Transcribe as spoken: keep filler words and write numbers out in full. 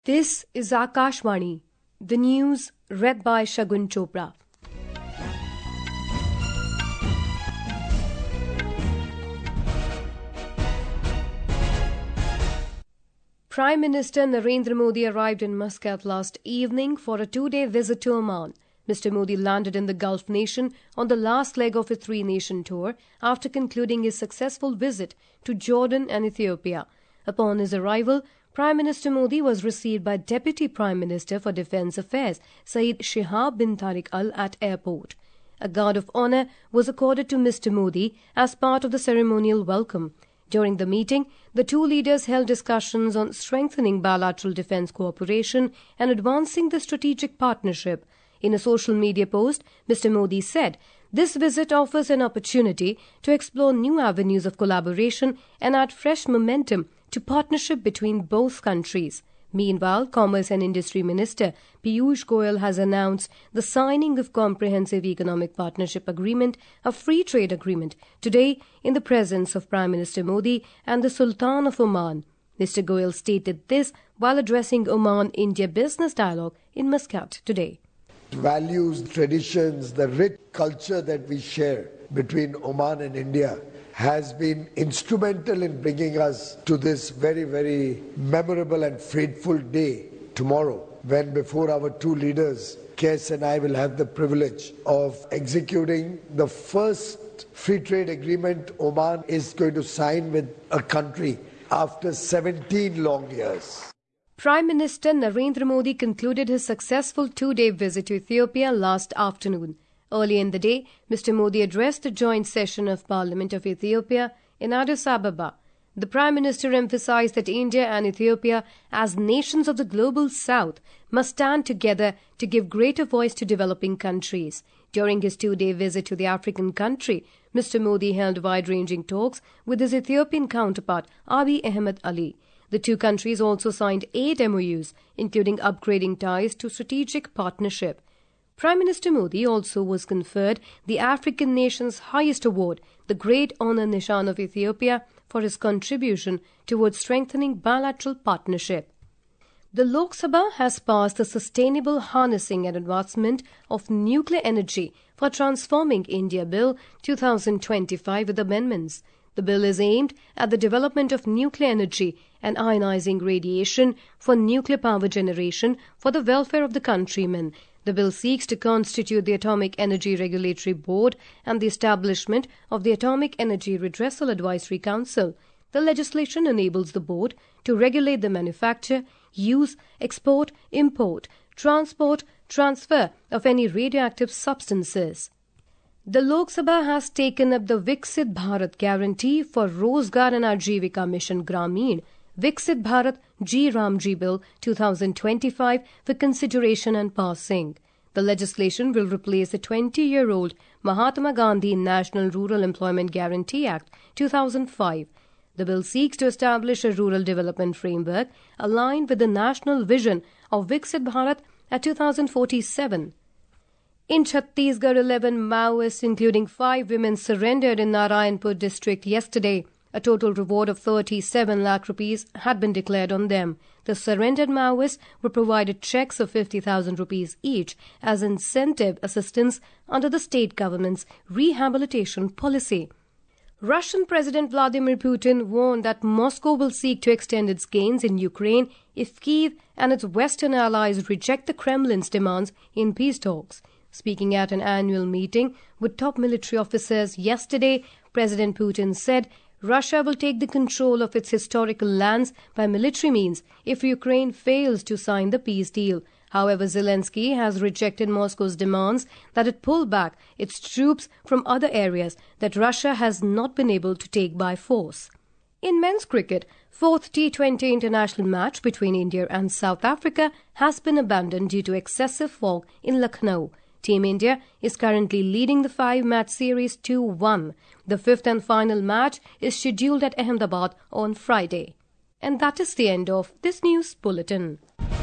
This is Akashvani, the news read by Shagun Chopra. Prime Minister Narendra Modi arrived in Muscat last evening for a two-day visit to Oman. Mister Modi landed in the Gulf nation on the last leg of his three-nation tour after concluding his successful visit to Jordan and Ethiopia. Upon his arrival, Prime Minister Modi was received by Deputy Prime Minister for Defence Affairs Saeed Shihab bin Tariq Al at airport. A guard of honour was accorded to Mister Modi as part of the ceremonial welcome. During the meeting, the two leaders held discussions on strengthening bilateral defence cooperation and advancing the strategic partnership. In a social media post, Mister Modi said, "This visit offers an opportunity to explore new avenues of collaboration and add fresh momentum to partnership between both countries." Meanwhile, Commerce and Industry Minister Piyush Goyal has announced the signing of Comprehensive Economic Partnership Agreement, a free trade agreement, today in the presence of Prime Minister Modi and the Sultan of Oman. Mister Goyal stated this while addressing Oman-India Business Dialogue in Muscat today. Values, traditions, the rich culture that we share between Oman and India has been instrumental in bringing us to this very, very memorable and fateful day tomorrow, when before our two leaders, K S and I, will have the privilege of executing the first free trade agreement Oman is going to sign with a country after seventeen long years. Prime Minister Narendra Modi concluded his successful two-day visit to Ethiopia last afternoon. Early in the day, Mister Modi addressed the joint session of Parliament of Ethiopia in Addis Ababa. The Prime Minister emphasized that India and Ethiopia, as nations of the global south, must stand together to give greater voice to developing countries. During his two-day visit to the African country, Mister Modi held wide-ranging talks with his Ethiopian counterpart, Abiy Ahmed Ali. The two countries also signed eight M O Us, including upgrading ties to strategic partnership. Prime Minister Modi also was conferred the African nation's highest award, the Great Honour Nishan of Ethiopia, for his contribution towards strengthening bilateral partnership. The Lok Sabha has passed the Sustainable Harnessing and Advancement of Nuclear Energy for Transforming India Bill twenty twenty-five with amendments. The bill is aimed at the development of nuclear energy and ionizing radiation for nuclear power generation for the welfare of the countrymen. The bill seeks to constitute the Atomic Energy Regulatory Board and the establishment of the Atomic Energy Redressal Advisory Council. The legislation enables the board to regulate the manufacture, use, export, import, transport, transfer of any radioactive substances. The Lok Sabha has taken up the Viksit Bharat Guarantee for Rozgar and Ajivika Mission Grameen, Viksit Bharat G Ramji Bill twenty twenty-five for consideration and passing. The legislation will replace the twenty-year-old Mahatma Gandhi National Rural Employment Guarantee Act two thousand five. The bill seeks to establish a rural development framework aligned with the national vision of Viksit Bharat at two thousand forty-seven. In Chhattisgarh, eleven Maoists, including five women, surrendered in Narayanpur district yesterday. A total reward of thirty-seven lakh rupees had been declared on them. The surrendered Maoists were provided checks of fifty thousand rupees each as incentive assistance under the state government's rehabilitation policy. Russian President Vladimir Putin warned that Moscow will seek to extend its gains in Ukraine if Kyiv and its Western allies reject the Kremlin's demands in peace talks. Speaking at an annual meeting with top military officers yesterday, President Putin said Russia will take the control of its historical lands by military means if Ukraine fails to sign the peace deal. However, Zelensky has rejected Moscow's demands that it pull back its troops from other areas that Russia has not been able to take by force. In men's cricket, fourth T twenty international match between India and South Africa has been abandoned due to excessive fog in Lucknow. Team India is currently leading the five-match series two one. The fifth and final match is scheduled at Ahmedabad on Friday. And that is the end of this news bulletin.